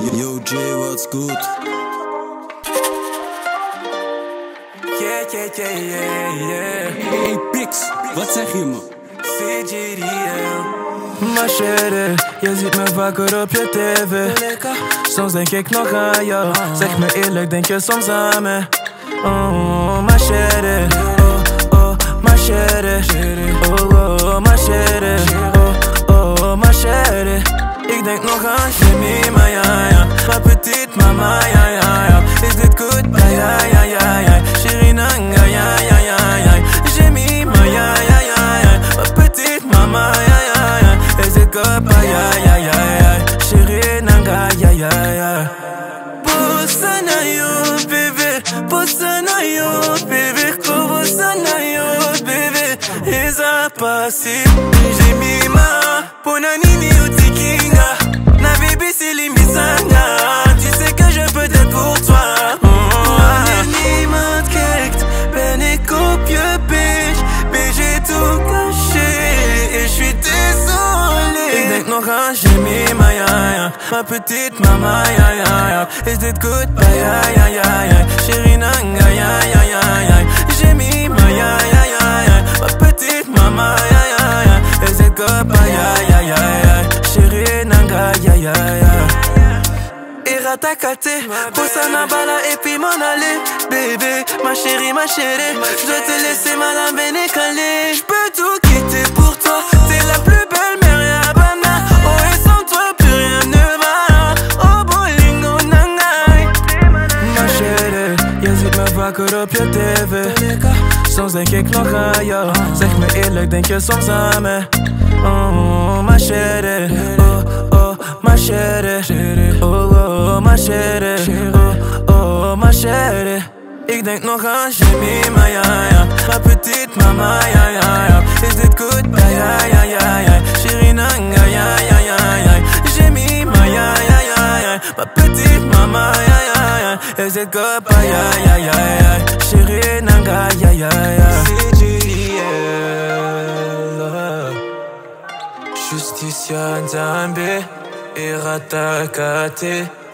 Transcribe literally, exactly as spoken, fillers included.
Yo Jay, what's good? Yeah, yeah, yeah, yeah, yeah. Hey Pix, wat zeg je me? C G D L. Maar chérie, je ziet me vaker op je tv. Soms denk ik nog aan jou. Zeg me eerlijk, denk je soms aan me? Oh, maar chérie, oh, oh, maar chérie, oh, oh, maar chérie, oh, oh, maar chérie. Ik denk nog aan Jimmy, maar ja, ja. Ma petite mama, ja, ja, ja. Is dit goed? Ja, ja, ja, ja, ja. Shirinanga, ja, ja, ja, ja. Jimmy, maar ja, ja, ja, ja. Ma petite mama, ja, ja, ja. Is dit goed? Ja, ja, ja, ja. Shirinanga, ja, ja, ja. Bossa na yo, baby. Bossa na yo, baby. Bossa na yo, baby. Eza pasi, Jimmy, ma. Ponanini, utikinga. Na baby, c'est limisanga. Tu sais que je peux être pour toi. Wanneer niemand kijkt, ben ik op je page. Ben j'ai tout caché et je suis désolé. Ik denk nog aan Jimmy, maar ja, ja. Ma petite mama, ja, ja, ja. Is dit goed? Ja, ja, ja, ja. Shirinanga, ja, ja, ja, ja. Jimmy, maar ja, ja, ja, ja. Ma petite mama, ja, ja, ja. Is dit goed? Ja, ja, ja, ja. Shirinanga, ja, ja, ja. Iratakate, posa na bala et puis m'en aller. Bébé, ma chérie, ma chérie. Je dois te laisser madame Benekale. Je peux tout quitter pour toi. T'es la plus belle mère et Habana. Oh et sans toi plus rien ne va. Oh bolingo nangai. Ma chérie, je ziet me vaker op je tv. Soms denk ik nog aan jou. Zeg me eerlijk, denk je soms aan me? Oh, ma chérie, oh, oh, ma chérie, oh, oh, ma chérie, oh, oh, ma chérie. Ik denk nog aan Jimmy, maar ja, ja. Ma petite mama, ja, ja, ja. Is dit goed? Ja, ja, ja, ja, ja. Shirinanga, ja, ja, ja, ja. Jimmy, maar ja, ja, ja, ja. Ma petite mama, ja, ja, ja. Is dit goed? Ja, ja, ja, ja. Shirinanga, ja, ja, ja. C G D L. Justicia Nzambe, Iratakate.